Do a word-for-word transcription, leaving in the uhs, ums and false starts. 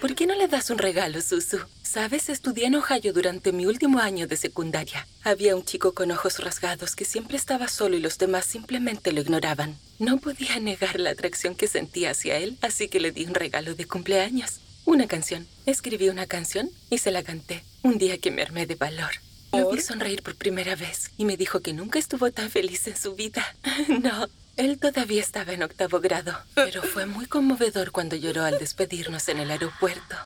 ¿Por qué no le das un regalo, Suzu? ¿Sabes? Estudié en Ohio durante mi último año de secundaria. Había un chico con ojos rasgados que siempre estaba solo y los demás simplemente lo ignoraban. No podía negar la atracción que sentía hacia él, así que le di un regalo de cumpleaños. Una canción. Escribí una canción y se la canté. Un día que me armé de valor. Lo vi sonreír por primera vez y me dijo que nunca estuvo tan feliz en su vida. No, él todavía estaba en octavo grado, pero fue muy conmovedor cuando lloró al despedirnos en el aeropuerto.